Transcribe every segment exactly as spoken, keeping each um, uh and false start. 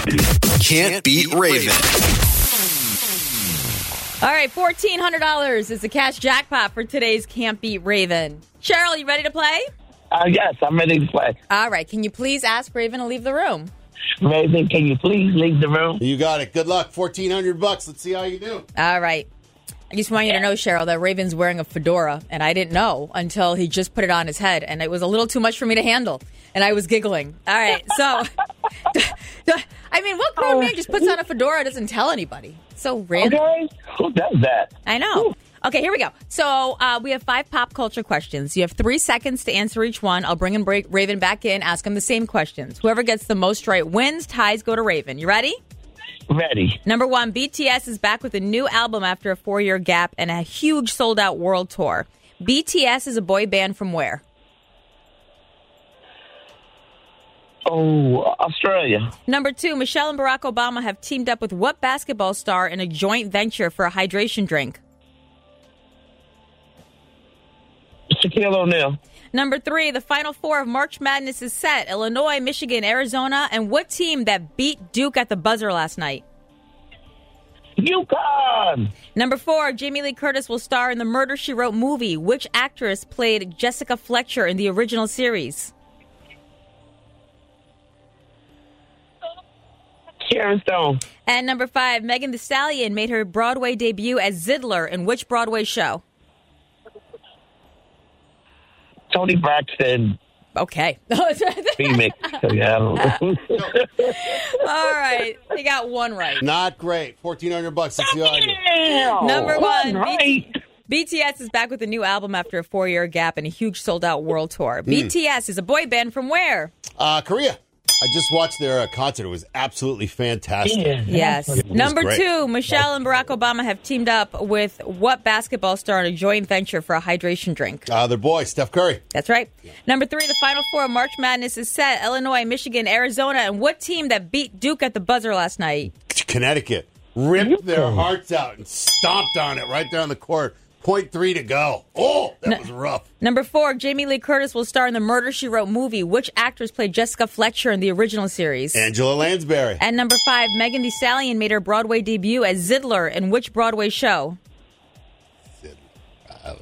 Can't Beat Raven. All right, fourteen hundred dollars is the cash jackpot for today's Can't Beat Raven. Cheryl, you ready to play? Uh, yes, I'm ready to play. All right, can you please ask Raven to leave the room? Raven, can you please leave the room? You got it. Good luck. fourteen hundred bucks. Let's see how you do. All right. I just want you to know, Cheryl, that Raven's wearing a fedora, and I didn't know until he just put it on his head, and it was a little too much for me to handle, and I was giggling. All right, so, I mean, what grown man just puts on a fedora and doesn't tell anybody? So random. Okay, who does that? I know. Okay, here we go. So uh, we have five pop culture questions. You have three seconds to answer each one. I'll bring him break Raven back in, ask him the same questions. Whoever gets the most right wins. Ties go to Raven. You ready? Ready. Number one, B T S is back with a new album after a four-year gap and a huge sold-out world tour. B T S is a boy band from where? Oh, Australia. Number two, Michelle and Barack Obama have teamed up with what basketball star in a joint venture for a hydration drink? Shaquille O'Neal. Number three, the Final Four of March Madness is set. Illinois, Michigan, Arizona, and what team that beat Duke at the buzzer last night? UConn. Number four, Jamie Lee Curtis will star in the Murder, She Wrote movie. Which actress played Jessica Fletcher in the original series? Sharon Stone. And number five, Megan Thee Stallion made her Broadway debut as Zidler in which Broadway show? Tony Braxton. Okay. Phoenix. Yeah, I don't know. All right. You got one right. Not great. fourteen hundred bucks. Let's see how I do. Damn. Number one. Right. B- B T S is back with a new album after a four-year gap and a huge sold-out world tour. Mm. B T S is a boy band from where? Uh, Korea. I just watched their uh, concert. It was absolutely fantastic. Yeah. Yes. Number great. two, Michelle and Barack Obama have teamed up with what basketball star in a joint venture for a hydration drink? Uh, their boy, Steph Curry. That's right. Number three, the Final Four of March Madness is set. Illinois, Michigan, Arizona, and what team that beat Duke at the buzzer last night? Connecticut. Ripped their hearts out and stomped on it right there on the court. Point three to go. Oh, that was rough. Number four, Jamie Lee Curtis will star in the Murder, She Wrote movie. Which actress played Jessica Fletcher in the original series? Angela Lansbury. And number five, Megan Thee Stallion made her Broadway debut as Zidler in which Broadway show? Uh,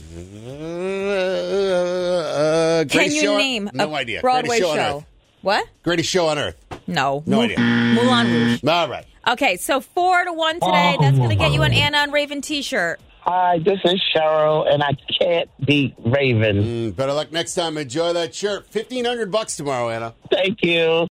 uh, Can you show name on, no a idea. Broadway Greatest show, show? on Earth. What? Greatest show on earth. No. No Mou- idea. Moulin Rouge. All right. Okay, so four to one today. That's going to get you an Anna and Raven t-shirt. Hi, this is Cheryl, and I can't beat Raven. Mm, better luck next time. Enjoy that shirt. fifteen hundred bucks tomorrow, Anna. Thank you.